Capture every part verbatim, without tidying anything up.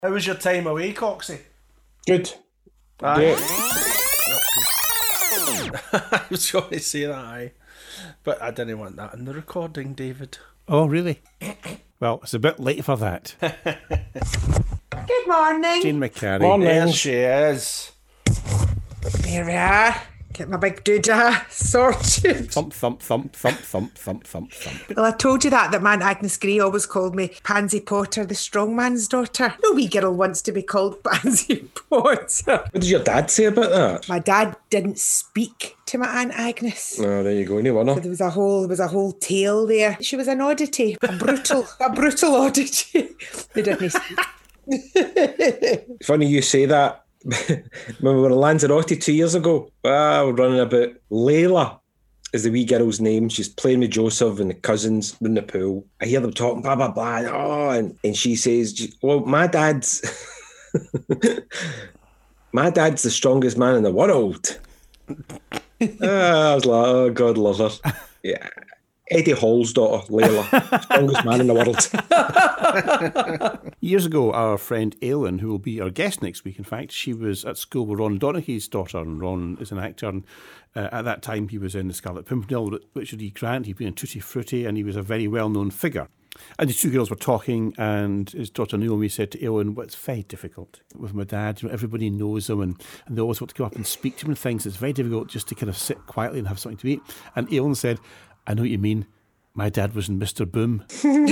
How was your time away, Coxie? Good. Aye. I was going to say that, aye. But I didn't want that in the recording, David. Oh, really? Well, it's a bit late for that. Good morning. Jane McCarry. Morning. There she is. Here we are. Get my big doodah sorted. Thump, thump, thump, thump, thump, thump, thump, thump. Well, I told you that, that man Agnes Grey always called me Pansy Potter, the strong man's daughter. No wee girl wants to be called Pansy Potter. What did your dad say about that? My dad didn't speak to my Aunt Agnes. Oh, there you go. No wonder. So there was a whole there was a whole tale there. She was an oddity, a brutal, a brutal oddity. They didn't speak. Funny you say that. When we were in Lanzarote two years ago, ah, we're running about Layla is the wee girl's name. She's playing with Joseph and the cousins in the pool. I hear them talking, blah, blah, blah. And, oh, and, and she says, well, my dad's my dad's the strongest man in the world. ah, I was like, oh, God love her. Yeah. Eddie Hall's daughter, Layla, strongest man in the world. Years ago, our friend Aileen, who will be our guest next week, in fact, she was at school with Ron Donaghy's daughter, and Ron is an actor, and uh, at that time he was in The Scarlet Pimpernel, Richard E. Grant, he'd been in Tutti Frutti, and he was a very well-known figure. And the two girls were talking, and his daughter Naomi said to Aileen, well, it's very difficult with my dad. You know, everybody knows him, and, and they always want to come up and speak to him and things. It's very difficult just to kind of sit quietly and have something to eat. And Aileen said, I know what you mean. My dad was in Mister Boom.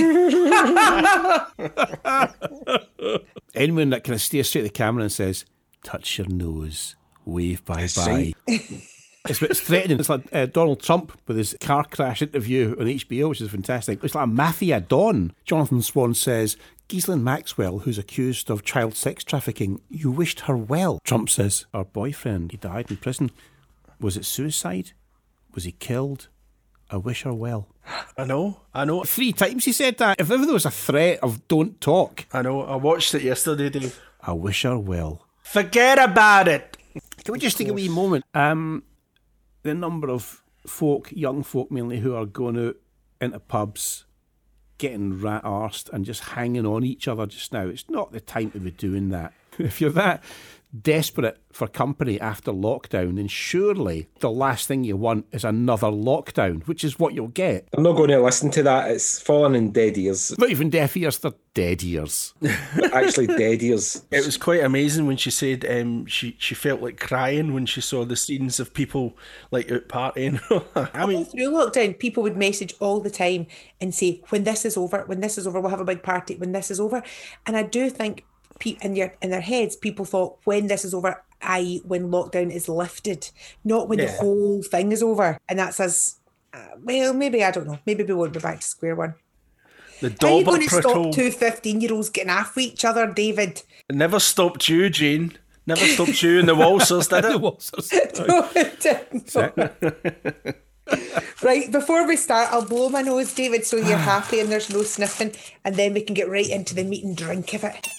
Anyone that kind of stares straight at the camera and says, touch your nose, wave bye-bye. It's, it's threatening. It's like uh, Donald Trump with his car crash interview on H B O, which is fantastic. It's like a mafia don. Jonathan Swan says, Ghislaine Maxwell, who's accused of child sex trafficking, you wished her well. Trump says, our boyfriend, he died in prison. Was it suicide? Was he killed? I wish her well. I know, I know. Three times he said that. If ever there was a threat of don't talk. I know, I watched it yesterday, Dave. I wish her well. Forget about it. Can we just take a wee moment? Um, the number of folk, young folk mainly, who are going out into pubs, getting rat-arsed and just hanging on each other just now. It's not the time to be doing that. If you're that desperate for company after lockdown, then surely the last thing you want is another lockdown, which is what you'll get. I'm not going to listen to that. It's fallen in dead ears. Not even deaf ears, they're dead ears. Actually, dead ears. It was quite amazing when she said um, she, she felt like crying when she saw the scenes of people like out partying. I mean, through lockdown, people would message all the time and say, when this is over, when this is over, we'll have a big party, when this is over. And I do think in your in their heads, people thought when this is over, that is when lockdown is lifted, not when yeah. the whole thing is over. And that's as, uh, well, maybe, I don't know, maybe we won't be back to square one. The How are you going to patrol. stop two fifteen-year-olds getting off with each other, David? It never stopped you, Jane. Never stopped you and the Walsers, did it? The Walsers. No, it didn't. Right, before we start, I'll blow my nose, David, so you're happy and there's no sniffing, and then we can get right into the meat and drink of it.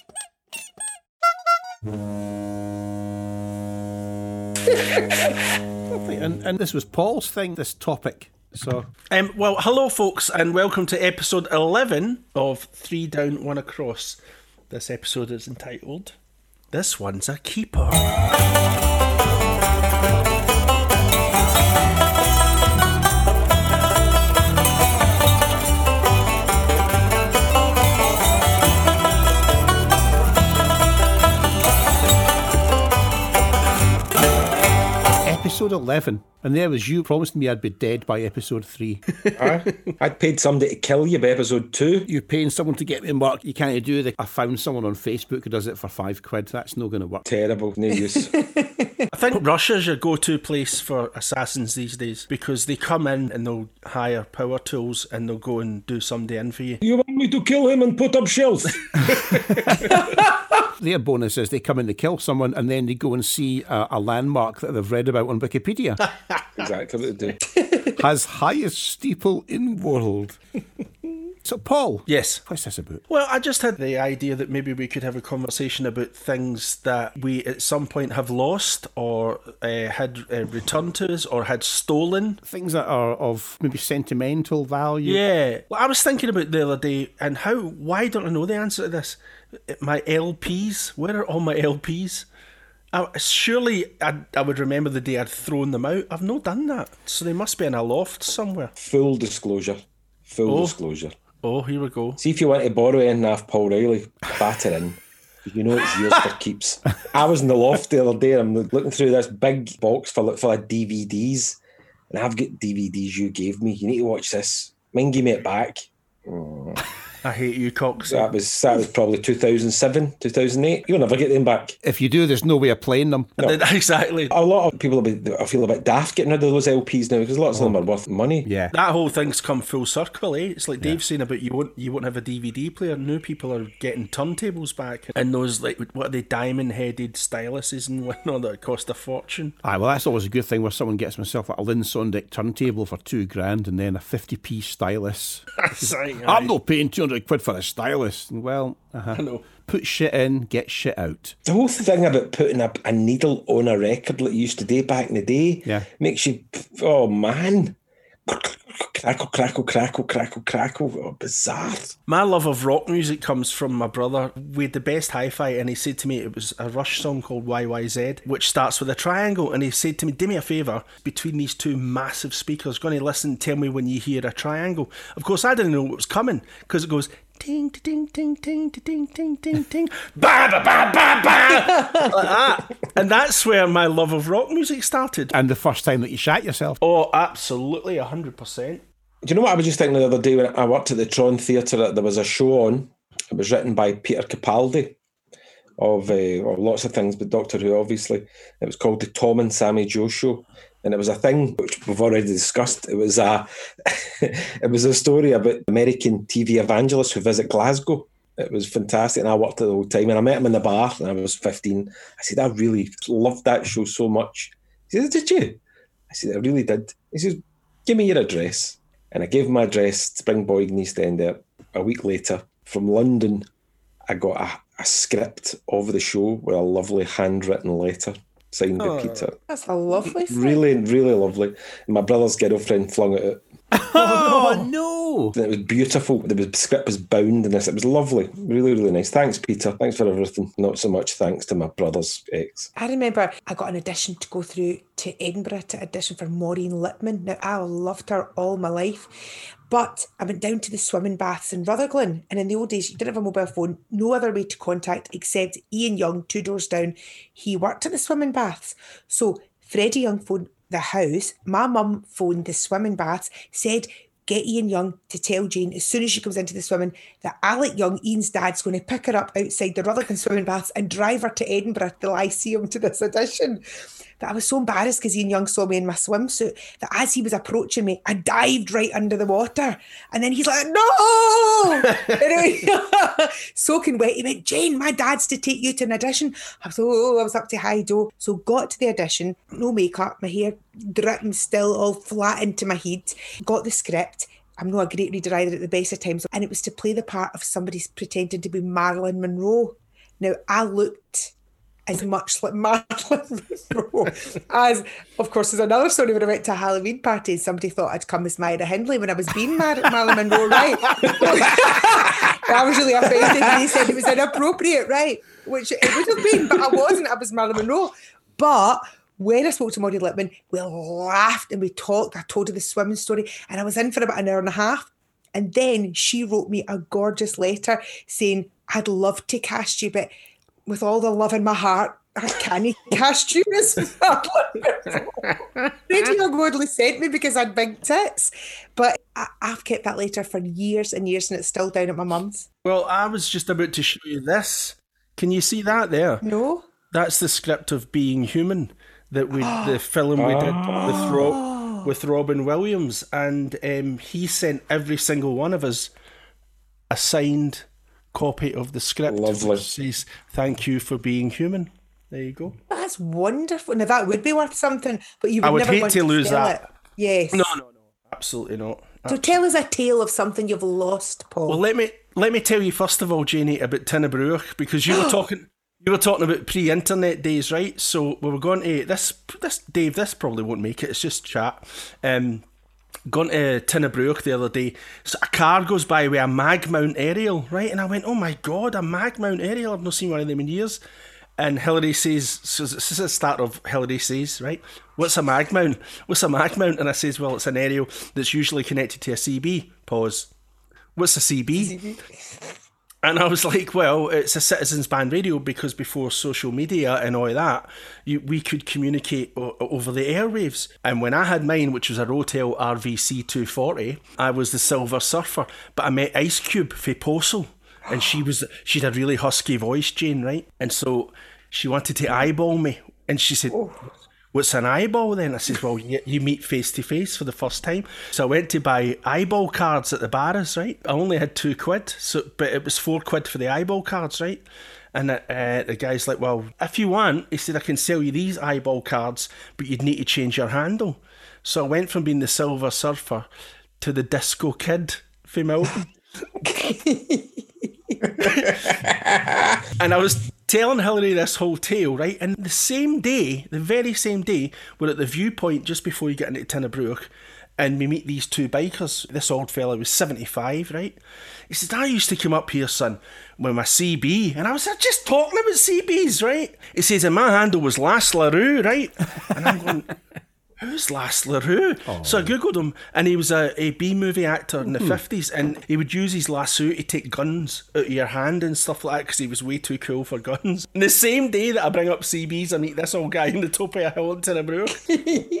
and, and this was Paul's thing, this topic. So, um, well, hello, folks, and welcome to episode eleven of Three Down, One Across. This episode is entitled, This One's a Keeper. Episode eleven, and there was you promising me I'd be dead by episode three. Aye. I'd paid somebody to kill you by episode two. You're paying someone to get me in work. You can't do that. I found someone on Facebook who does it for five quid. That's not going to work. Terrible, no use. I think Russia's your go-to place for assassins these days because they come in and they'll hire power tools and they'll go and do somebody in for you. You want me to kill him and put up shells? Their bonus is they come in to kill someone and then they go and see a, a landmark that they've read about on Wikipedia. Exactly what they do. Has highest steeple in world. So, Paul. Yes. What's this about? Well, I just had the idea that maybe we could have a conversation about things that we at some point have lost or uh, had uh, returned to us or had stolen. Things that are of maybe sentimental value. Yeah. Well, I was thinking about the other day and how, why don't I know the answer to this? My L Ps. Where are all my L Ps? I, surely I'd, I would remember the day I'd thrown them out. I've not done that. So they must be in a loft somewhere. Full disclosure. Full Oh. disclosure. Oh, here we go. See if you want to borrow anything off Paul Riley, batter in. You know it's yours for keeps. I was in the loft the other day and I'm looking through this big box full of, full of D V Ds. And I've got D V Ds you gave me. You need to watch this. Mine give me it back. Oh. I hate you, Cox. That was that was probably two thousand seven, two thousand eight. You'll never get them back. If you do, there's no way of playing them. No. Exactly. A lot of people will be, I feel a bit daft getting rid of those L Ps now because lots of them are worth money. Yeah. That whole thing's come full circle, eh? It's like Dave's saying about you won't you won't have a D V D player. Now people are getting turntables back and those like what are they diamond headed styluses and whatnot that cost a fortune. Aye, well, that's always a good thing where someone gets himself a Lynn Sondic turntable for two grand and then a fifty p stylus. That's right. I'm not paying two hundred quid for a stylus. Well, uh-huh. I know. Put shit in, get shit out. The whole thing about putting a, a needle on a record like you used to do back in the day Yeah. makes you, oh man. Crackle, crackle, crackle, crackle, crackle. Oh, bizarre. My love of rock music comes from my brother. We had the best hi-fi and he said to me it was a Rush song called Y Y Z, which starts with a triangle, and he said to me, do me a favour, between these two massive speakers, going to listen, tell me when you hear a triangle. Of course, I didn't know what was coming, because it goes ting, ting, ting, ting, ting, ting, ting, ting, ba, ba, ba, ba, ba, like that. And that's where my love of rock music started. And the first time that you shat yourself. Oh, absolutely, one hundred percent. Do you know what I was just thinking the other day when I worked at the Tron Theatre? There was a show on. It was written by Peter Capaldi of uh, or lots of things, but Doctor Who, obviously. It was called the Tom and Sammy Joe Show. And it was a thing which we've already discussed. It was a, it was a story about American T V evangelists who visit Glasgow. It was fantastic, and I worked it the whole time. And I met him in the bar, and I was fifteen. I said, I really loved that show so much. He said, did you? I said, I really did. He says, give me your address. And I gave him my address, Springboig in East End. There. A week later, from London, I got a, a script of the show with a lovely handwritten letter signed by Oh. Peter. That's a lovely thing. Really, really lovely. And my brother's girlfriend flung it out. Oh, no! And it was beautiful. The script was bound in this. It was lovely. Really, really nice. Thanks, Peter. Thanks for everything. Not so much thanks to my brother's ex. I remember I got an audition to go through to Edinburgh to audition for Maureen Lipman. Now, I loved her all my life. But I went down to the swimming baths in Rutherglen. And in the old days, you didn't have a mobile phone, no other way to contact except Ian Young, two doors down. He worked at the swimming baths. So Freddie Young phoned the house. My mum phoned the swimming baths, said, get Ian Young to tell Jane as soon as she comes into the swimming that Alec Young, Ian's dad's going to pick her up outside the Rutherglen swimming baths and drive her to Edinburgh, the Lyceum, to this audition. But I was so embarrassed because Ian Young saw me in my swimsuit that as he was approaching me, I dived right under the water. And then he's like, no! Anyway, soaking wet. He went, Jane, my dad's to take you to an audition. I was, oh, I was up to high dough. So got to the audition, no makeup, my hair dripping still, all flat into my head. Got the script. I'm not a great reader either at the best of times. And it was to play the part of somebody pretending to be Marilyn Monroe. Now, I looked as much like Marilyn Monroe as, of course, there's another story when I went to a Halloween party and somebody thought I'd come as Myra Hindley when I was being Mar- Marilyn Monroe, right? I was really offended and he said it was inappropriate, right? Which it would have been, but I wasn't. I was Marilyn Monroe. But when I spoke to Maureen Lipman, we laughed and we talked. I told her the swimming story and I was in for about an hour and a half. And then she wrote me a gorgeous letter saying, I'd love to cast you, but with all the love in my heart, I can't cast you as Marilyn Monroe. Radio Godly sent me because I had big tits. But I, I've kept that letter for years and years and it's still down at my mum's. Well, I was just about to show you this. Can you see that there? No? That's the script of Being Human, that we the film we did with Rob, with Robin Williams, and um, he sent every single one of us a signed copy of the script. Lovely. Which says, "Thank you for being human." There you go. That's wonderful. Now that would be worth something, but you would I would never hate want to lose sell that. It. Yes. No, no, no, absolutely not. So tell us a tale of something you've lost, Paul. Well, let me let me tell you first of all, Janie, about Tinnabruach, because you were talking you were talking about pre-internet days, right? So we were going to this this Dave. This probably won't make it. It's just chat. Um, Gone to Tinnabruach the other day. So a car goes by with a mag mount aerial, right? And I went, oh my god, a mag mount aerial! I've not seen one of them in years. And Hilary says, so this is the start of Hilary says, right? What's a mag mount? What's a mag mount? And I says, well, it's an aerial that's usually connected to a C B. Pause. What's a C B? C B. And I was like, well, it's a citizens band radio, because before social media and all that, you, we could communicate o- over the airwaves. And when I had mine, which was a Rotel R V C two forty, I was the Silver Surfer. But I met Ice Cube for Postal. And she was, she'd a really husky voice, Jane, right? And so she wanted to eyeball me. And she said, oh. What's an eyeball then? I said, well, you, you meet face to face for the first time. So I went to buy eyeball cards at the bars, right? I only had two quid, so but it was four quid for the eyeball cards, right? And uh, the guy's like, well, if you want, he said, I can sell you these eyeball cards, but you'd need to change your handle. So I went from being the Silver Surfer to the Disco Kid for Melbourne. And I was telling Hilary this whole tale, right? And the same day, the very same day, we're at the viewpoint just before you get into Tinnabruach, and we meet these two bikers. This old fella was seventy-five, right? He says, I used to come up here, son, with my C B. And I was just talking about C Bs, right? He says, and my handle was Las LaRue, right? And I'm going, who's Las LaRue? Oh. So I googled him, and he was a, a B-movie actor in the mm-hmm. fifties, and he would use his lasso to take guns out of your hand and stuff like that, because he was way too cool for guns. And the same day that I bring up C Bs, I meet this old guy in the top of a hill in Tinnabruach.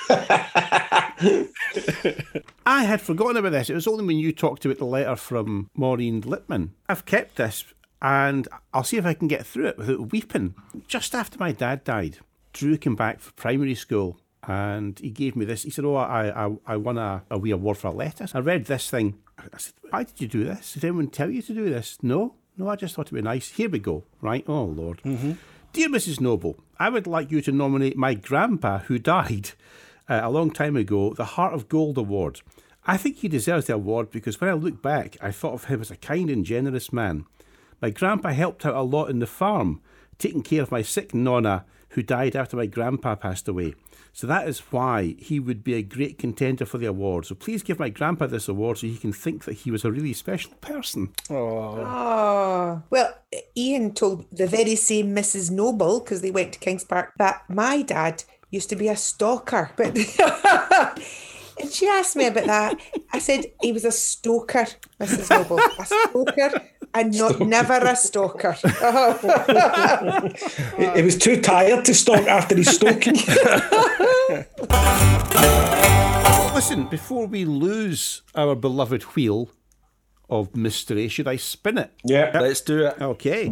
I had forgotten about this. It was only when you talked about the letter from Maureen Lipman. I've kept this, and I'll see if I can get through it without weeping. Just after my dad died, Drew came back for primary school, and he gave me this. He said, oh, I I, I won a, a wee award for a letter. I read this thing. I said, why did you do this? Did anyone tell you to do this? No, no, I just thought it'd be nice. Here we go, right? Oh, Lord. Mm-hmm. Dear Missus Noble, I would like you to nominate my grandpa, who died uh, a long time ago, the Heart of Gold Award. I think he deserves the award because when I look back, I thought of him as a kind and generous man. My grandpa helped out a lot in the farm, taking care of my sick nonna, who died after my grandpa passed away. So that is why he would be a great contender for the award. So please give my grandpa this award so he can think that he was a really special person. Oh. Oh. Well, Ian told the very same Missus Noble, because they went to Kings Park, that my dad used to be a stalker. But and she asked me about that. I said he was a stoker, Missus Noble. A stoker. And not never a stalker. He was too tired to stalk after his stalking. Listen, before we lose our beloved wheel of mystery, should I spin it? Yeah, yep. Let's do it. Okay.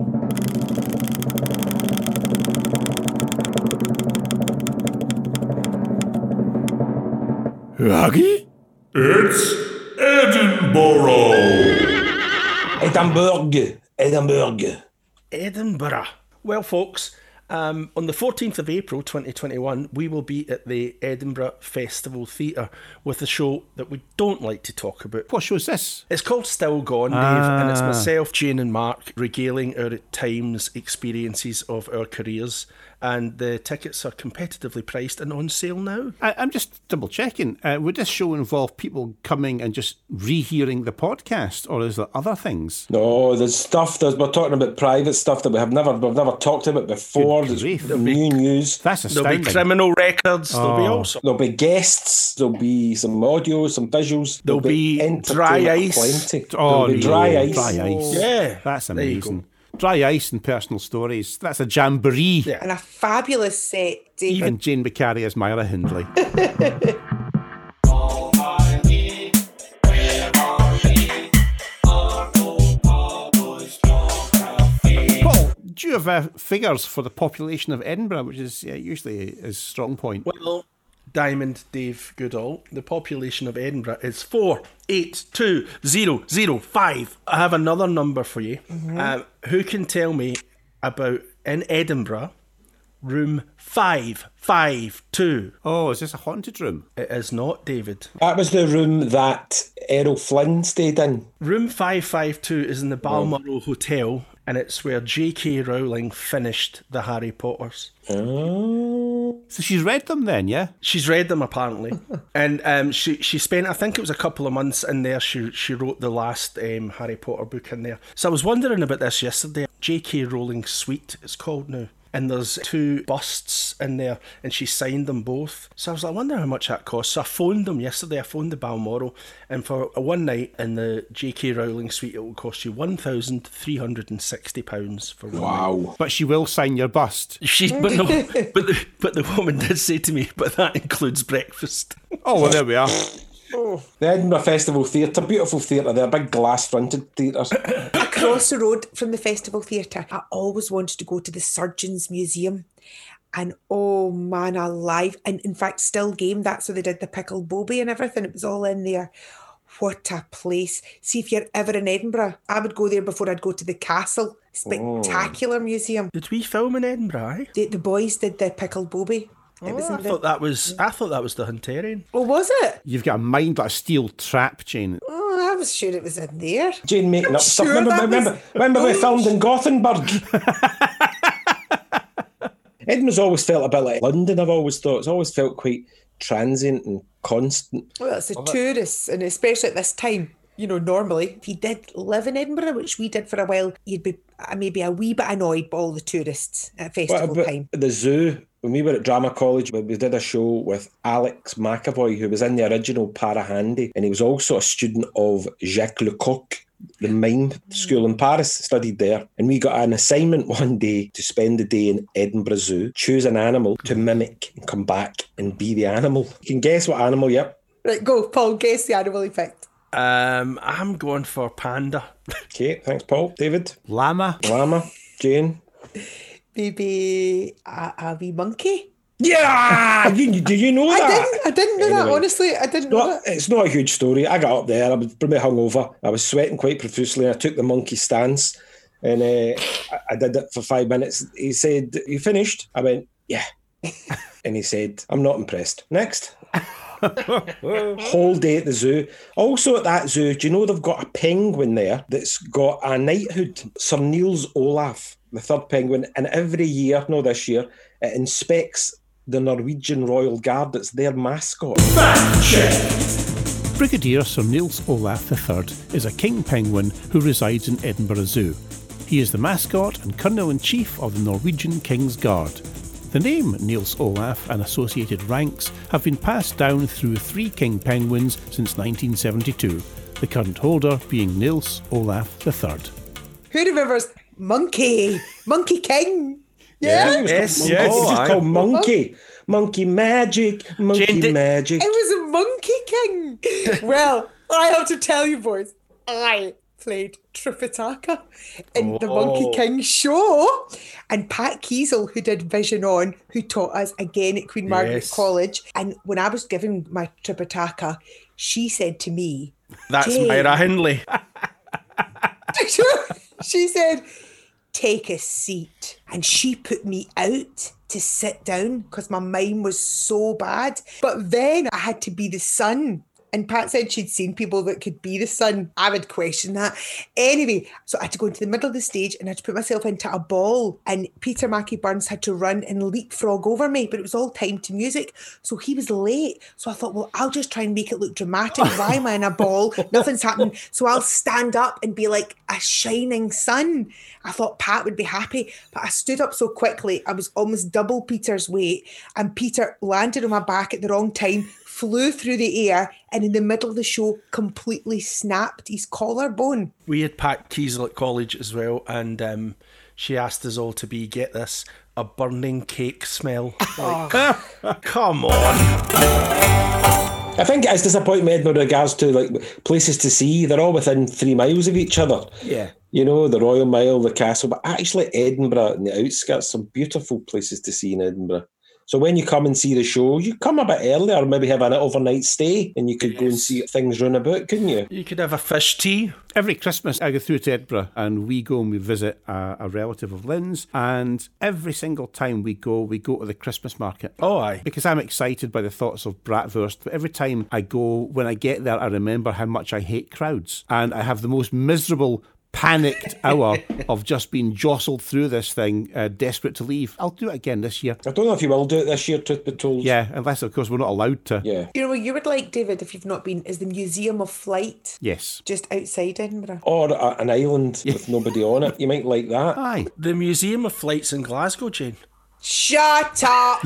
Raggy? It's Edinburgh. Edinburgh. Edinburgh. Edinburgh. Well, folks, um, on the fourteenth of April twenty twenty-one, we will be at the Edinburgh Festival Theatre with a show that we don't like to talk about. What show is this? It's called Still Gone, Dave, ah. and it's myself, Jane and Mark regaling our times experiences of our careers. And the tickets are competitively priced and on sale now. I, I'm just double checking. Uh, would this show involve people coming and just rehearing the podcast, or is there other things? No, there's stuff. There's, we're talking about private stuff that we have never we've never talked about before. There's new news. That's astounding. There'll be criminal records. Oh. There'll be also there'll be guests. There'll be some audio, some visuals. There'll, there'll be, be dry ice. Plenty. Oh, there'll be no. dry ice. Dry ice. Yeah, that's amazing. Dry ice and personal stories. That's a jamboree. Yeah. And a fabulous set, David. And Jane Beccari as Myra Hindley. Paul, do you have uh, figures for the population of Edinburgh, which is uh, usually a strong point? Well, Diamond Dave Goodall, the population of Edinburgh is four eight two zero zero five. I have another number for you. Mm-hmm. Uh, who can tell me about, in Edinburgh, room five five two. Oh, is this a haunted room? It is not, David. That was the room that Errol Flynn stayed in. Room five five two is in the Balmoral Hotel, and it's where J K Rowling finished the Harry Potters. Oh. So she's read them then, yeah? She's read them, apparently. And um, she she spent, I think it was a couple of months in there. She she wrote the last um, Harry Potter book in there. So I was wondering about this yesterday. J K Rowling Suite, it's called now. And there's two busts in there, and she signed them both. So I was like, I wonder how much that costs. So I phoned them yesterday. I phoned the Balmoral, and for a one night in the J K Rowling Suite, it will cost you one thousand three hundred sixty pounds for one Wow. night. But she will sign your bust. She, but no, but the, but the woman did say to me, but that includes breakfast. Oh, well, there we are. The Edinburgh Festival Theatre, beautiful theatre. They're big glass-fronted theatres. Across the road from the Festival Theatre, I always wanted to go to the Surgeons Museum. And oh man, alive. And in fact, Still Game, that's where they did the Pickled Bobby and everything. It was all in there. What a place. See, if you're ever in Edinburgh, I would go there before I'd go to the Castle. Spectacular oh. museum. Did we film in Edinburgh, eh? The, the boys did the Pickled Bobby. It Oh, was I in the... thought that was I thought that was the Hunterian. Oh, was it? You've got a mind like a steel trap, Jane. Oh, I was sure it was in there. Jane making I'm up stuff. sure Remember, that remember, was- remember we filmed in Gothenburg? Edinburgh's always felt a bit like London, I've always thought. It's always felt quite transient and constant. Well, it's the tourists, and especially at this time. You know, normally, if you did live in Edinburgh, which we did for a while, you'd be uh, maybe a wee bit annoyed by all the tourists at festival What about time. the zoo? When we were at Drama College, we did a show with Alex McAvoy, who was in the original Parahandy, and he was also a student of Jacques Lecoq, the mime school in Paris, studied there. And we got an assignment one day to spend the day in Edinburgh Zoo, choose an animal to mimic and come back and be the animal. You can guess what animal, yep. Right, go, Paul, guess the animal he picked. Um, I'm going for panda. Okay, thanks, Paul. David? Llama. Llama? Jane? Maybe a, a wee monkey? Yeah! you, do you know I that? didn't, I didn't know that, Anyway. honestly. I didn't know Not, that. it's not a huge story. I got up there, I was pretty hungover. I was sweating quite profusely. I took the monkey stance and uh, I, I did it for five minutes. He said, "You finished?" I went, "Yeah." And he said, "I'm not impressed." Next. Whole day at the zoo. Also at that zoo, do you know they've got a penguin there that's got a knighthood? Sir Niels Olaf, the third penguin, and every year, no this year, it inspects the Norwegian Royal Guard. It's their mascot. Fact check. Brigadier Sir Niels Olaf the third is a king penguin who resides in Edinburgh Zoo. He is the mascot and Colonel-in-Chief of the Norwegian King's Guard. The name Niels Olaf and associated ranks have been passed down through three king penguins since nineteen seventy-two, the current holder being Niels Olaf the third. Who remembers Monkey? Monkey King? Yeah? Yes, Yes, oh, it's just aye. called Monkey. Monkey Magic. Monkey Jane, did- Magic. It was a Monkey King. Well, I have to tell you, boys, I played Tripitaka in the Monkey Oh. King show. And Pat Kiesel, who did Vision On, who taught us again at Queen Margaret Yes. College. And when I was giving my Tripitaka, she said to me, That's Jane. Myra Hindley. she said, "Take a seat." And she put me out to sit down because my mime was so bad. But then I had to be the son. And Pat said she'd seen people that could be the son. I would question that. Anyway, so I had to go into the middle of the stage and I had to put myself into a ball. And Peter Mackie Burns had to run and leapfrog over me, but it was all timed to music. So he was late. So I thought, well, I'll just try and make it look dramatic. Why am I in a ball? Nothing's happening. So I'll stand up and be like a shining sun. I thought Pat would be happy, but I stood up so quickly. I was almost double Peter's weight. And Peter landed on my back at the wrong time, flew through the air, and in the middle of the show completely snapped his collarbone. We had Pat Kiesel at college as well, and um, she asked us all to be, get this, a burning cake smell. Like, come on. I think it's disappointing me with regards to like places to see. They're all within three miles of each other. Yeah. You know, the Royal Mile, the castle, but actually Edinburgh and the outskirts, some beautiful places to see in Edinburgh. So when you come and see the show, you come a bit earlier, or maybe have an overnight stay, and you could yes. go and see things run about, couldn't you? You could have a fish tea. Every Christmas I go through to Edinburgh and we go and we visit a, a relative of Lynn's, and every single time we go, we go to the Christmas market. Oh, aye. Because I'm excited by the thoughts of bratwurst, but every time I go, when I get there, I remember how much I hate crowds, and I have the most miserable panicked hour of just being jostled through this thing, uh, desperate to leave. I'll do it again this year. I don't know if you will do it this year, truth be told. Yeah, unless, of course, we're not allowed to. Yeah. You know what you would like, David, if you've not been, is the Museum of Flight. Yes. Just outside Edinburgh. Or a, an island with nobody on it. You might like that. Aye. The Museum of Flight's in Glasgow, Jane. Shut up!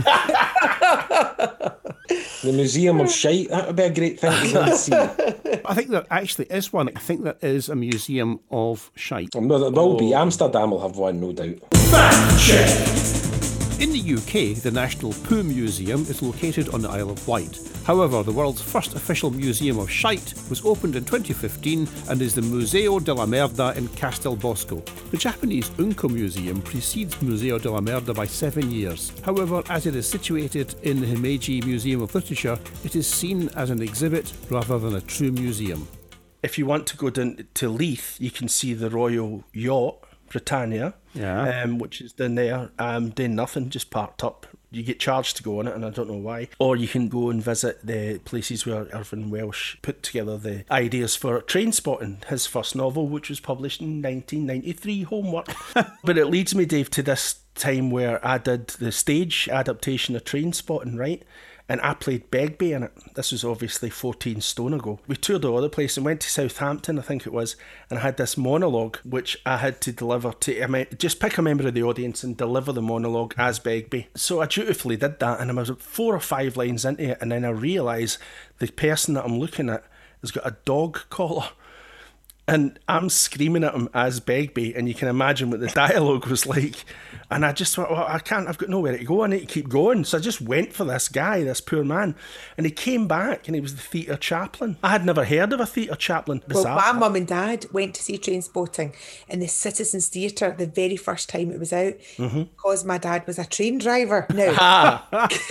The Museum of Shite, that would be a great thing to go and see. I think there actually is one. I think there is a Museum of Shite. Well, there will be. Amsterdam will have one, no doubt. Fact check. In the U K, the National Poo Museum is located on the Isle of Wight. However, the world's first official Museum of Shite was opened in twenty fifteen and is the Museo della Merda in Castelbosco. The Japanese Unko Museum precedes Museo della Merda by seven years. However, as it is situated in the Himeji Museum of Literature, it is seen as an exhibit rather than a true museum. If you want to go down to Leith, you can see the Royal Yacht, Britannia, yeah. um, which is down there, um, doing nothing, just parked up. You get charged to go on it, and I don't know why. Or you can go and visit the places where Irvin Welsh put together the ideas for Train Spotting, his first novel, which was published in nineteen ninety-three, homework. But it leads me, Dave, to this time where I did the stage adaptation of Train Spotting, right? And I played Begbie in it. This was obviously fourteen stone ago. We toured all over the place and went to Southampton, I think it was, and I had this monologue which I had to deliver to, I mean, just pick a member of the audience and deliver the monologue as Begbie. So I dutifully did that, and I was four or five lines into it, and then I realised the person that I'm looking at has got a dog collar. And I'm screaming at him as Begbie, and you can imagine what the dialogue was like. And I just thought, well, I can't, I've got nowhere to go, I need to keep going. So I just went for this guy, this poor man. And he came back, and he was the theatre chaplain. I had never heard of a theatre chaplain. Well, Bizarre. my mum and dad went to see Train Spotting in the Citizens Theatre the very first time it was out, mm-hmm. because my dad was a train driver. Now,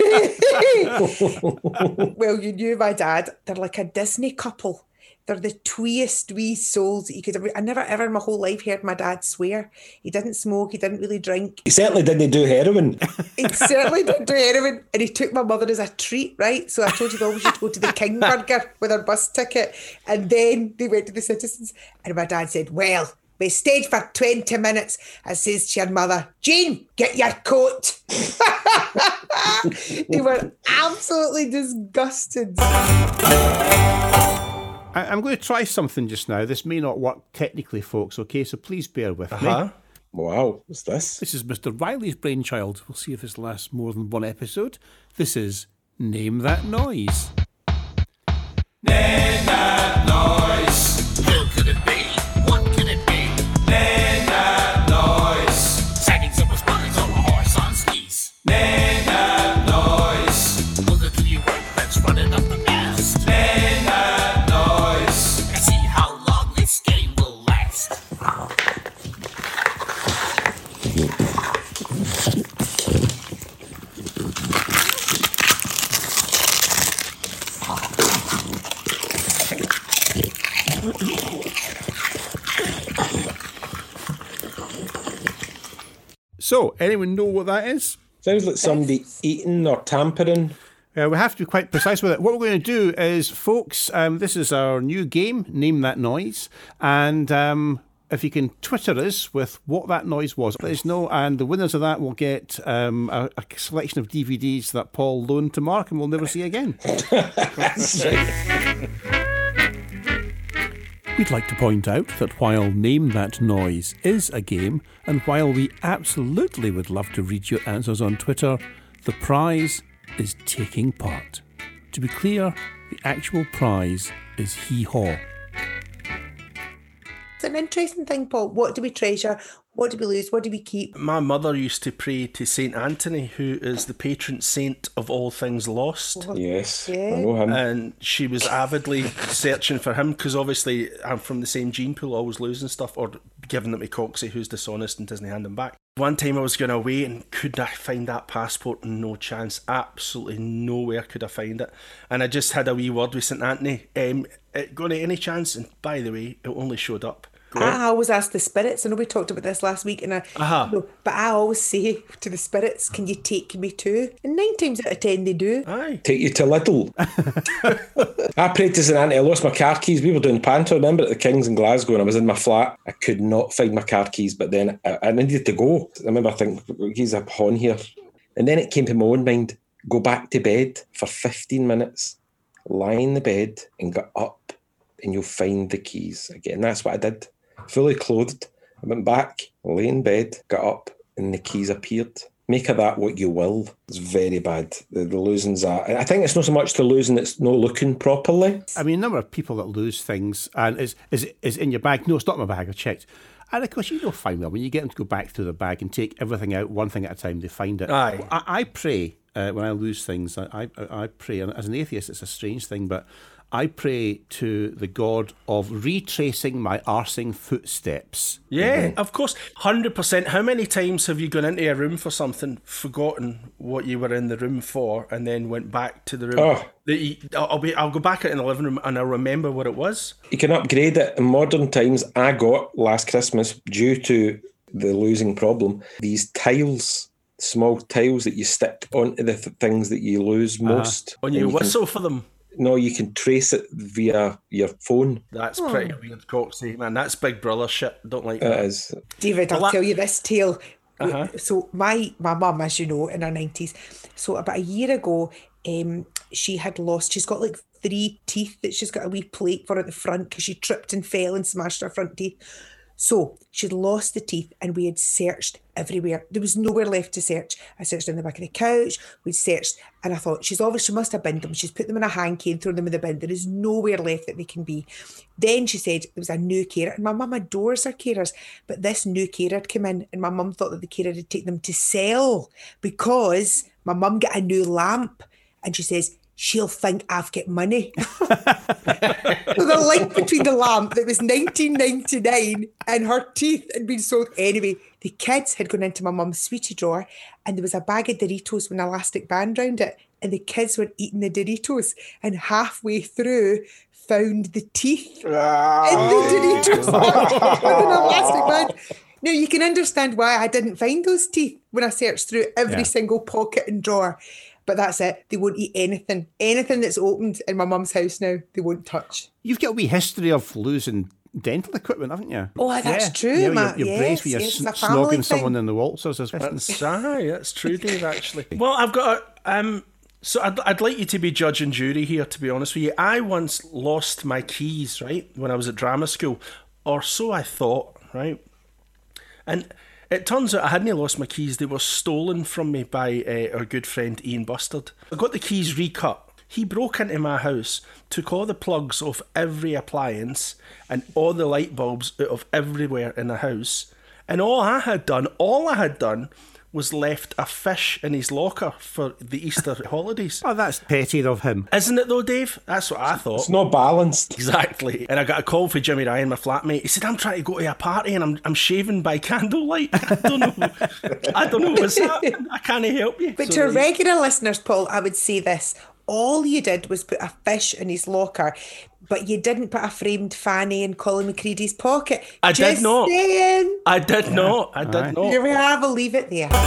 well, you knew my dad. They're like a Disney couple. They're the tweest wee souls that you could ever... I never ever in my whole life heard my dad swear. He didn't smoke, he didn't really drink. He certainly didn't do heroin. He certainly didn't do heroin. And he took my mother as a treat, right? So I told you they always used to go to the King Burger with her bus ticket. And then they went to the Citizens. And my dad said, well, we stayed for twenty minutes. I says to your mother, Jean, get your coat. They were absolutely disgusted. I'm going to try something just now. This may not work technically, folks, okay? So please bear with uh-huh. me. Wow, what's this? This is Mister Riley's brainchild. We'll see if this lasts more than one episode. This is Name That Noise. Name that noise. Who could it be? What could it be? Name that noise. Sightings of a spines on a horse on skis. Name that noise. Will it do you work that's running up the mast? Name that noise. And see how long this game will last. So, anyone know what that is? Sounds like somebody eating or tampering. Uh, we have to be quite precise with it. What we're going to do is, folks, um, this is our new game, Name That Noise. And um, if you can Twitter us with what that noise was, let us know. And the winners of that will get um, a, a selection of D V Ds that Paul loaned to Mark and we'll never see again. That's right. We'd like to point out that while Name That Noise is a game, and while we absolutely would love to read your answers on Twitter, the prize is taking part. To be clear, the actual prize is hee-haw. It's an interesting thing, Paul. What do we treasure? What do we lose? What do we keep? My mother used to pray to Saint Anthony, who is the patron saint of all things lost. Yes, Yeah. I know him. And she was avidly searching for him because obviously I'm from the same gene pool, always losing stuff or giving it to Coxie, who's dishonest and doesn't hand them back. One time I was going away and could I find that passport? No chance. Absolutely nowhere could I find it. And I just had a wee word with St Anthony. Um, it going to any chance? And by the way, it only showed up. I always ask the spirits. I know we talked about this last week, and I, Uh-huh. you know, but I always say to the spirits, "Can you take me too?" And nine times out of ten, they do. Aye. Take you to Lidl. I prayed to St Anthony. I lost my car keys. We were doing Panto, remember, at the Kings in Glasgow, and I was in my flat. I could not find my car keys, but then I, I needed to go. I remember thinking, he's a pawn here. And then it came to my own mind, go back to bed for fifteen minutes, lie in the bed and get up, and you'll find the keys again. That's what I did. Fully clothed. I went back, lay in bed, got up, and the keys appeared. Make of that what you will. It's very bad. The, the losing's that. I think it's not so much the losing, it's not looking properly. I mean, a number of people that lose things and is is is in your bag. No, it's not my bag. I checked. And of course, you know fine well when you get them to go back through the bag and take everything out one thing at a time, they find it. Aye. I, I pray uh, when I lose things. I, I I pray, and as an atheist, it's a strange thing, but I pray to the God of retracing my arsing footsteps. Yeah, of course. one hundred percent. How many times have you gone into a room for something, forgotten what you were in the room for, and then went back to the room? Oh. That you, I'll, be, I'll go back in the living room and I'll remember what it was. You can upgrade it. In modern times, I got last Christmas, due to the losing problem, these tiles, small tiles that you stick onto the th- things that you lose most. When And you you can- whistle for them. No, you can trace it via your phone. That's pretty weird, Coxie. Man, that's Big Brother shit. Don't like It that. is. David, I'll Well, that- tell you this tale. Uh-huh. So my my mum, as you know, in her nineties, so about a year ago, um, she had lost, she's got like three teeth that she's got a wee plate for at the front because she tripped and fell and smashed her front teeth. So she'd lost the teeth and we had searched everywhere. There was nowhere left to search. I searched in the back of the couch, we'd searched, and I thought, she's obviously, she must have binned them. She's put them in a hanky and thrown them in the bin. There is nowhere left that they can be. Then she said there was a new carer, and my mum adores her carers, but this new carer had come in, and my mum thought that the carer had taken them to sell because my mum got a new lamp, and she says, she'll think I've got money. So the link between the lamp that was nineteen ninety-nine and her teeth had been sold. Anyway, the kids had gone into my mum's sweetie drawer and there was a bag of Doritos with an elastic band round it, and the kids were eating the Doritos, and halfway through found the teeth in the Doritos with an elastic band. Now, you can understand why I didn't find those teeth when I searched through every Yeah. single pocket and drawer. But that's it. They won't eat anything. Anything that's opened in my mum's house now, they won't touch. You've got a wee history of losing dental equipment, haven't you? Oh, that's true, You know, Matt. Your, your Yes, brace with your yes, sn- it's a family snogging someone thing. in the waltzers as well. That's, aye, that's true, Dave, actually. Well, I've got a, um, so I'd, I'd like you to be judge and jury here, to be honest with you. I once lost my keys, right, when I was at drama school, or so I thought, right? And it turns out I hadn't lost my keys. They were stolen from me by uh, our good friend Ian Bustard. I got the keys recut. He broke into my house, took all the plugs off every appliance and all the light bulbs out of everywhere in the house. And all I had done, all I had done was left a fish in his locker for the Easter holidays. Oh, that's petty of him. Isn't it though, Dave? That's what I thought. It's not balanced. Exactly. And I got a call from Jimmy Ryan, my flatmate. He said, I'm trying to go to a party and I'm I'm shaving by candlelight. I don't know. I don't know what's happening. I can't help you. But So to there you- regular listeners, Paul, I would say this. All you did was put a fish in his locker, but you didn't put a framed fanny in Colin McCready's pocket. I Just did not. saying. I did not. I did Aye. not. Here we are, we'll leave it there.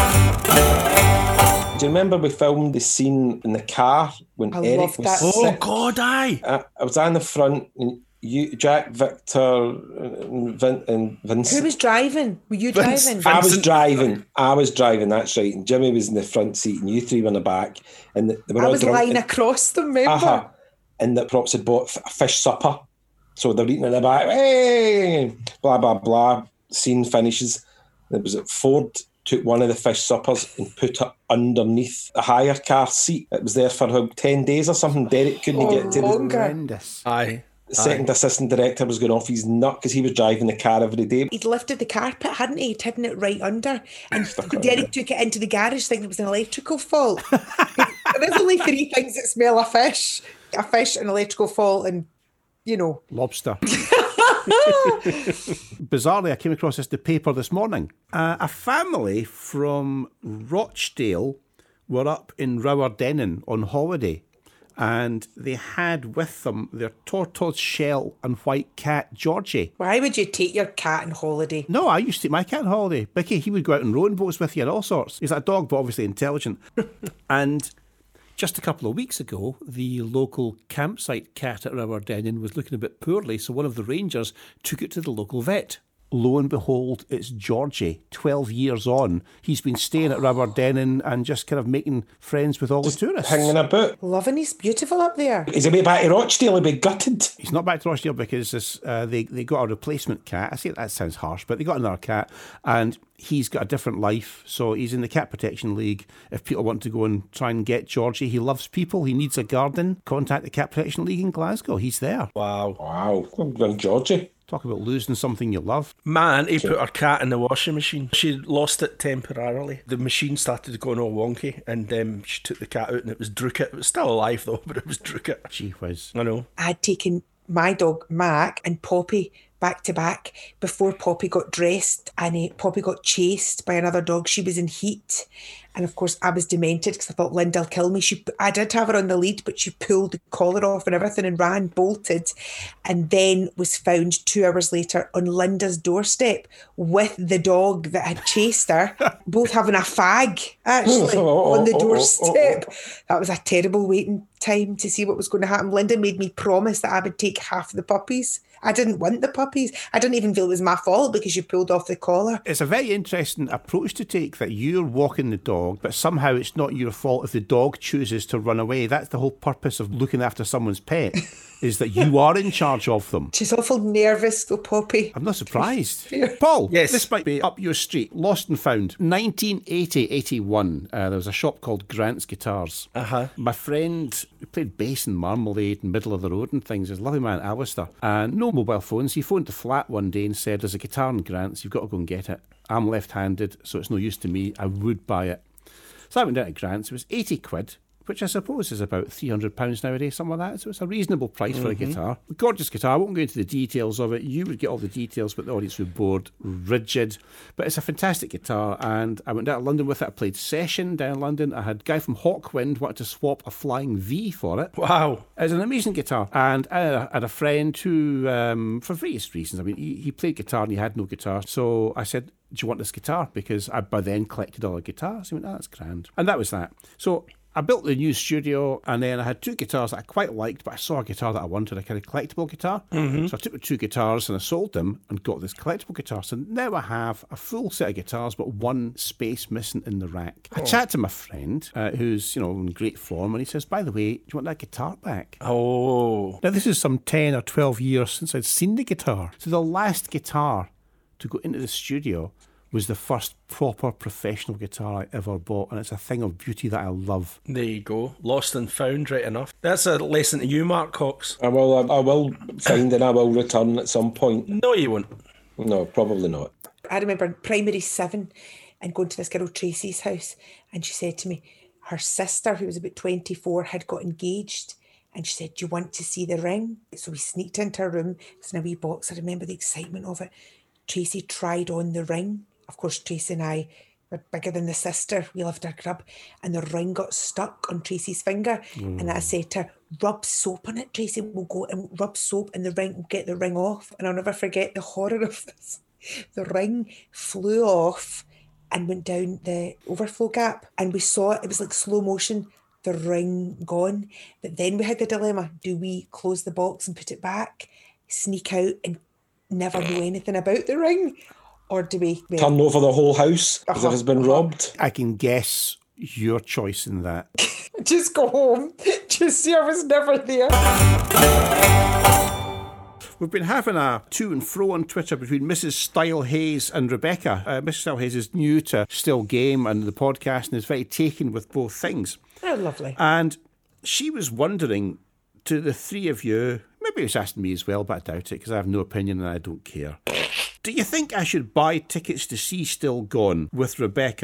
Do you remember we filmed the scene in the car when I Eric loved was that. Oh, sick? God, aye. I, I was on the front, and you, Jack, Victor, and, Vin, and Vincent. Who was driving? Were you Vince- driving? Vin- I was Vincent? driving. I was driving. That's right. And Jimmy was in the front seat, and you three were in the back. And they were I all was drunk. lying across them, remember? Uh-huh. And the props had bought f- a fish supper, so they're eating in the back. Hey, blah blah blah. Scene finishes. It was at Ford took one of the fish suppers and put it underneath a hire car seat. It was there for about ten days or something. Derek couldn't Oh, get to the longer. Horrendous. Aye. The second assistant director was going off his nut because he was driving the car every day. He'd lifted the carpet, hadn't he? He'd hidden it right under. And Derek took it into the garage thinking it was an electrical fault. There's only three things that smell of fish. A fish, an electrical fault, and, you know. Lobster. Bizarrely, I came across this in the paper this morning. Uh, a family from Rochdale were up in Rowerdennan on holiday, and they had with them their tortoise shell and white cat, Georgie. Why would you take your cat on holiday? No, I used to take my cat on holiday. Bicky, he would go out on rowing boats with you and all sorts. He's like a dog, but obviously intelligent. And just a couple of weeks ago, the local campsite cat at Rowerdennan was looking a bit poorly, so one of the rangers took it to the local vet. Lo and behold, it's Georgie, twelve years on. He's been staying at Rowerdennan and just kind of making friends with all Just the tourists. hanging about. Loving, he's beautiful up there. He's a bit back to Rochdale, he'll be gutted. He's not back to Rochdale because this, uh, they, they got a replacement cat. I say that sounds harsh, but they got another cat and he's got a different life. So he's in the Cat Protection League. If people want to go and try and get Georgie, he loves people. He needs a garden. Contact the Cat Protection League in Glasgow. He's there. Wow. Wow, I'm going Georgie. Talk about losing something you love. My auntie put her cat in the washing machine. She lost it temporarily. The machine started going all wonky and um, she took the cat out and it was Druket. It was still alive though, but it was Druket. Gee whiz. I know. I'd taken my dog, Mac, and Poppy back to back before Poppy got dressed, and uh, Poppy got chased by another dog. She was in heat. And of course, I was demented because I thought Linda will kill me. She, I did have her on the lead, but she pulled the collar off and everything and ran, bolted, and then was found two hours later on Linda's doorstep with the dog that had chased her, both having a fag, actually, on the doorstep. That was a terrible waiting time to see what was going to happen. Linda made me promise that I would take half the puppies. I didn't want the puppies. I didn't even feel it was my fault because you pulled off the collar. It's a very interesting approach to take, that you're walking the dog, but somehow it's not your fault if the dog chooses to run away. That's the whole purpose of looking after someone's pet, is that you are in charge of them. She's awful nervous, though, Poppy. I'm not surprised. Paul, Yes. This might be up your street. Lost and found. nineteen eighty eighty-one, uh, there was a shop called Grant's Guitars. Uh-huh. My friend who played bass in Marmalade in middle of the road and things, is a lovely man, Alistair, and no mobile phones. He phoned the flat one day and said, there's a guitar in Grant's, you've got to go and get it. I'm left-handed, so it's no use to me. I would buy it. So I went down to Grant's. It was eighty quid, which I suppose is about three hundred pounds nowadays, something like that. So it's a reasonable price mm-hmm. for a guitar. A gorgeous guitar. I won't go into the details of it. You would get all the details, but the audience would be bored, rigid. But it's a fantastic guitar, and I went down to London with it. I played Session down in London. I had a guy from Hawkwind wanted to swap a Flying V for it. Wow. It's an amazing guitar. And I had a, had a friend who, um, for various reasons, I mean, he, he played guitar and he had no guitar. So I said, do you want this guitar? Because I by then collected all the guitars. He went, oh, that's grand. And that was that. So I built the new studio, and then I had two guitars that I quite liked, but I saw a guitar that I wanted, a kind of collectible guitar. Mm-hmm. So I took the two guitars and I sold them and got this collectible guitar. So now I have a full set of guitars, but one space missing in the rack. Oh. I chat to my friend, uh, who's, you know, in great form, and he says, by the way, do you want that guitar back? Oh. Now, this is some ten or twelve years since I'd seen the guitar. So the last guitar to go into the studio was the first proper professional guitar I ever bought, and it's a thing of beauty that I love. There you go. Lost and found, right enough. That's a lesson to you, Mark Cox. I will, I will find and I will return at some point. No, you won't. No, probably not. I remember primary seven and going to this girl Tracy's house, and she said to me, her sister, who was about twenty-four, had got engaged. And she said, do you want to see the ring? So we sneaked into her room. It's in a wee box. I remember the excitement of it. Tracy tried on the ring. Of course, Tracy and I were bigger than the sister. We loved our grub. And the ring got stuck on Tracy's finger. Mm. And I said to her, rub soap on it, Tracy. We'll go and rub soap in the ring and get the ring off. And I'll never forget the horror of this. The ring flew off and went down the overflow gap. And we saw it. It was like slow motion. The ring gone. But then we had the dilemma. Do we close the box and put it back, sneak out and never know anything about the ring? Or do we... we turn over the whole house as uh-huh. if it's been robbed? I can guess your choice in that. Just go home. Just see I was never there. We've been having a to and fro on Twitter between Missus Style Hayes and Rebecca. Uh, Missus Style Hayes is new to Still Game and the podcast and is very taken with both things. Oh, lovely. And she was wondering, to the three of you, maybe it's asking me as well, but I doubt it because I have no opinion and I don't care. Do you think I should buy tickets to see Still Gone with Rebecca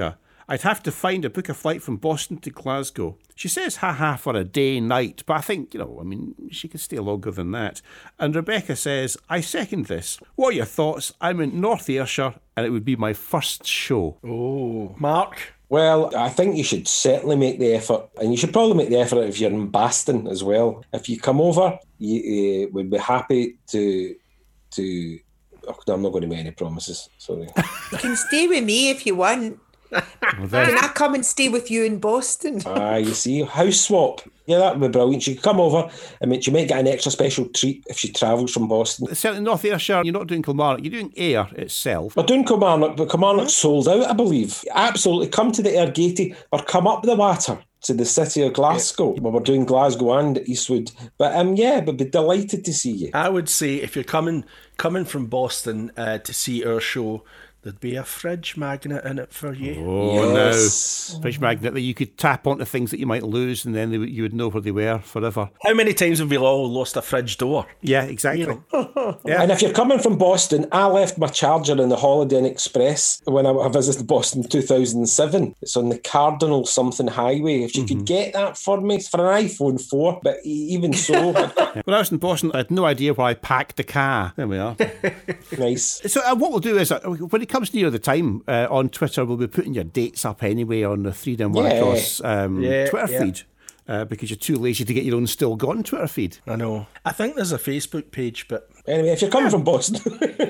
I'd have to find a book a flight from Boston to Glasgow. She says haha for a day night, but I think, you know, I mean, she could stay longer than that. And Rebecca says, I second this. What are your thoughts? I'm in North Ayrshire and it would be my first show. Oh, Mark? Well, I think you should certainly make the effort, and you should probably make the effort if you're in Baston as well. If you come over, you uh, would be happy to to. Oh, no, I'm not going to make any promises. Sorry. You can stay with me if you want. Well, Can I come and stay with you in Boston? Ah, you see, house swap. Yeah, that would be brilliant. She could come over. I mean, she might get an extra special treat if she travels from Boston. certainly North Ayrshire, you're not doing Kilmarnock, you're doing Ayr itself. We're doing Kilmarnock, but Kilmarnock's sold out, I believe. Absolutely. Come to the Airgate or come up the water to the city of Glasgow. Yeah. Well, we're doing Glasgow and Eastwood. But um, yeah, but be delighted to see you. I would say if you're coming coming from Boston uh, to see our show, there'd be a fridge magnet in it for you. Oh, Yes. no. Fridge magnet that you could tap onto things that you might lose and then they, you would know where they were forever. How many times have we all lost a fridge door? Yeah, exactly. Yeah. And if you're coming from Boston, I left my charger in the Holiday Inn Express when I visited Boston in two thousand seven. It's on the Cardinal something highway. If you Mm-hmm. could get that for me, it's for an iPhone four, but e- even so, When I was in Boston, I had no idea where I packed the car. There we are. nice. So uh, what we'll do is, uh, when it comes near the time, uh, on Twitter, we'll be putting your dates up anyway on the Three Down One Yeah. Across um, Yeah, Twitter yeah. feed. Uh, because you're too lazy to get your own Still Gone Twitter feed. I know. I think there's a Facebook page, but Anyway, if you're coming from Boston,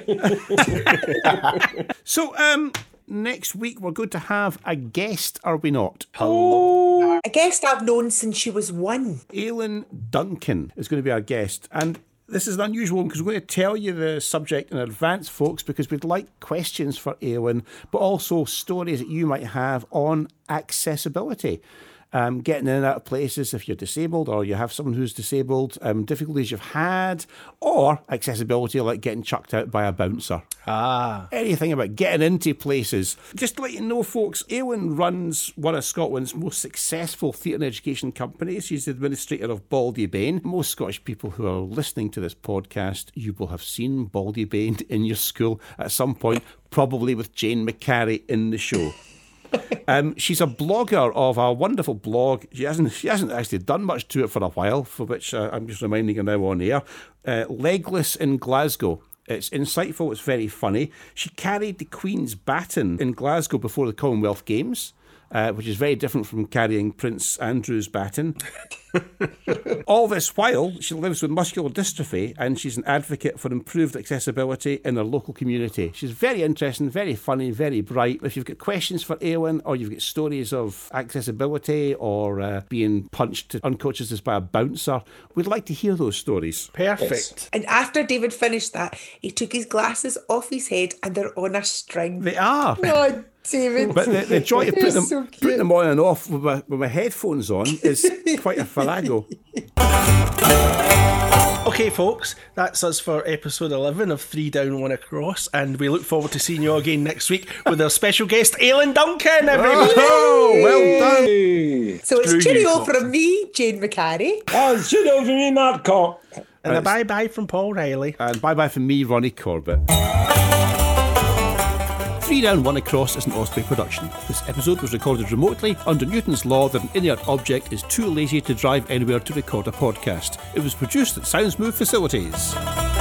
So, um, next week we're going to have a guest, are we not? A guest I've known since she was one. Aileen Duncan is going to be our guest. And this is an unusual one because we're going to tell you the subject in advance, folks, because we'd like questions for Aileen, but also stories that you might have on accessibility. Um, getting in and out of places if you're disabled or you have someone who's disabled, um, difficulties you've had, or accessibility like getting chucked out by a bouncer. ah, Anything about getting into places. Just to let you know, folks, Aileen runs one of Scotland's most successful theatre and education companies. She's the administrator of Baldybane. Most Scottish people who are listening to this podcast, you will have seen Baldybane in your school at some point, probably with Jane McCarry in the show. Um, she's a blogger of a wonderful blog. She hasn't she hasn't actually done much to it for a while, for which uh, I'm just reminding her now on air. Uh, Legless in Glasgow. It's insightful, it's very funny. She carried the Queen's baton in Glasgow before the Commonwealth Games, uh, which is very different from carrying Prince Andrew's baton. All this while, she lives with muscular dystrophy and she's an advocate for improved accessibility in her local community. She's very interesting, very funny, very bright. If you've got questions for Aileen or you've got stories of accessibility or uh, being punched to unconsciousness by a bouncer, we'd like to hear those stories. perfect. Yes. And after David finished that, he took his glasses off his head and they're on a string. They are. Oh, David. But the, the joy of They're putting them, so cute. putting them on and off with my, with my headphones on is quite a farrago. Okay, folks, that's us for episode eleven of Three Down, One Across, and we look forward to seeing you all again next week with our special guest, Aileen Duncan, everybody. Oh, well done. Hey. So it's Screw you, cheerio folks. from me, Jane McCarry. Oh, should over me, Mark Cock. And a bye-bye from Paul Riley. And bye-bye from me, Ronnie Corbett. Three Down, One Across is an Osprey production. This episode was recorded remotely under Newton's law that an inert object is too lazy to drive anywhere to record a podcast. It was produced at Soundsmooth Facilities.